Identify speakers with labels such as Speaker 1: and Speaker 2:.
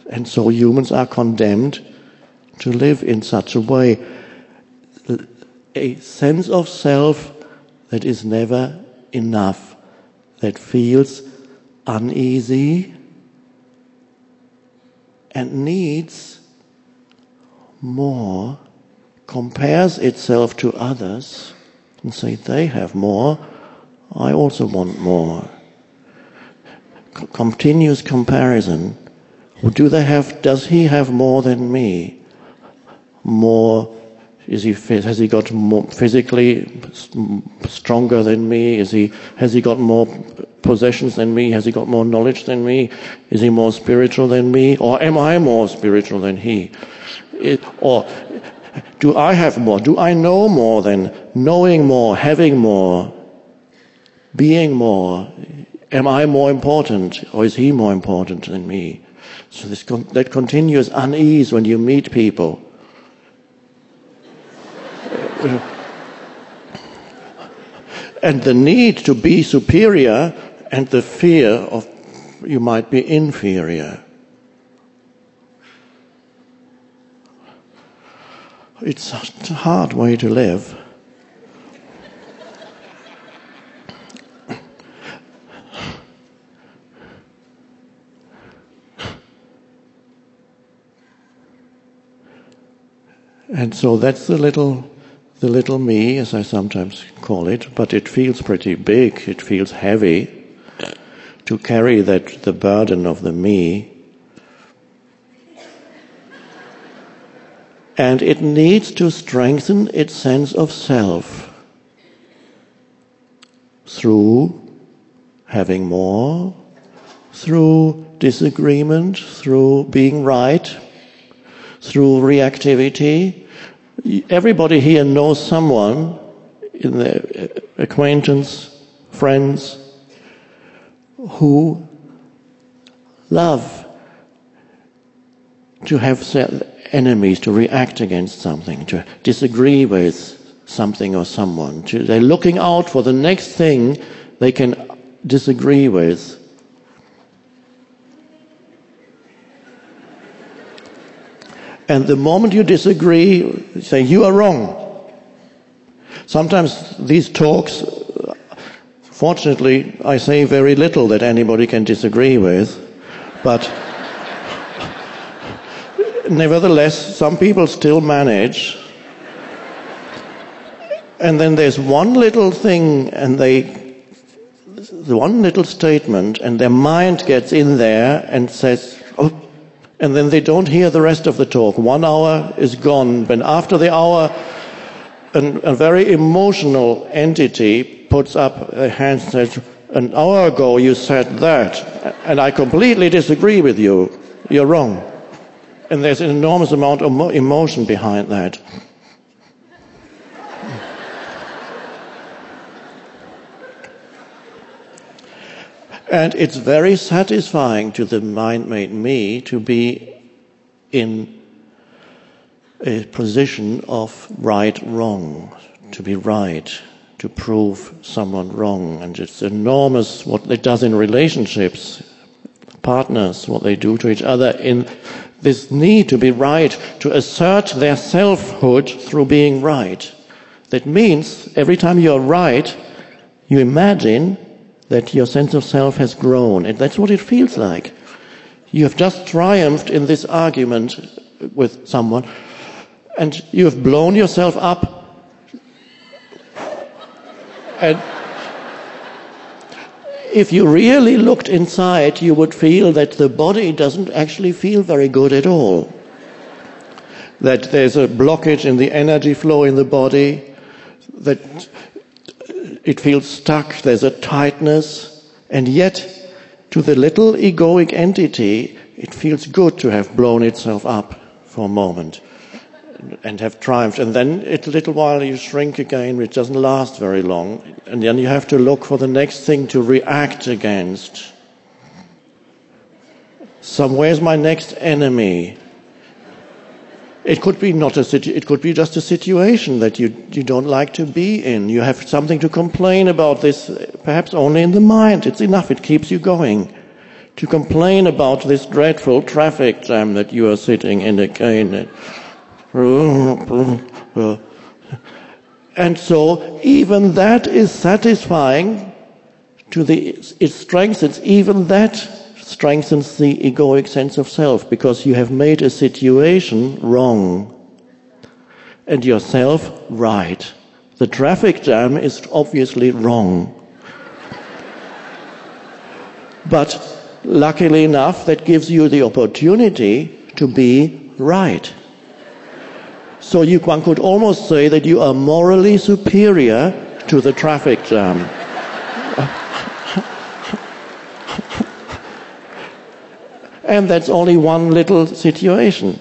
Speaker 1: And so humans are condemned to live in such a way. A sense of self that is never enough, that feels uneasy and needs more, compares itself to others and say, they have more, I also want more. Continuous comparison. Does he have more than me? More, has he got more physically stronger than me? Has he got more possessions than me? Has he got more knowledge than me? Is he more spiritual than me? Or am I more spiritual than he? Or do I have more? Do I know more than knowing more, having more, being more? Am I more important, or is he more important than me? So that continuous unease when you meet people. And the need to be superior and the fear of you might be inferior. It's a hard way to live. And so that's the little me, as I sometimes call it, but it feels pretty big, it feels heavy to carry the burden of the me. And it needs to strengthen its sense of self through having more, through disagreement, through being right, through reactivity. Everybody here knows someone in their acquaintance, friends, who love to have enemies, to react against something, to disagree with something or someone. They're looking out for the next thing they can disagree with. And the moment you disagree, you say, you are wrong. Sometimes these talks, fortunately, I say very little that anybody can disagree with, but nevertheless, some people still manage. And then there's one little thing, and one little statement, and their mind gets in there and says, oh, and then they don't hear the rest of the talk. 1 hour is gone. But after the hour, a very emotional entity puts up a hand and says, an hour ago you said that, and I completely disagree with you. You're wrong. And there's an enormous amount of emotion behind that. And it's very satisfying to the mind-made me to be in a position of right-wrong, to be right, to prove someone wrong. And it's enormous what it does in relationships, partners, what they do to each other in this need to be right, to assert their selfhood through being right. That means every time you're right, you imagine that your sense of self has grown, and that's what it feels like. You have just triumphed in this argument with someone, and you have blown yourself up. And if you really looked inside, you would feel that the body doesn't actually feel very good at all. That there's a blockage in the energy flow in the body, that it feels stuck, there's a tightness, and yet to the little egoic entity, it feels good to have blown itself up for a moment and have triumphed. And then a little while you shrink again, which doesn't last very long, and then you have to look for the next thing to react against. Where's my next enemy? It could be it could be just a situation that you don't like to be in. You have something to complain about this, perhaps only in the mind. It's enough. It keeps you going. to complain about this dreadful traffic jam that you are sitting in again. And so even that is satisfying it strengthens, even that strengthens the egoic sense of self, because you have made a situation wrong and yourself right. The traffic jam is obviously wrong. But luckily enough, that gives you the opportunity to be right. So one could almost say that you are morally superior to the traffic jam. And that's only one little situation.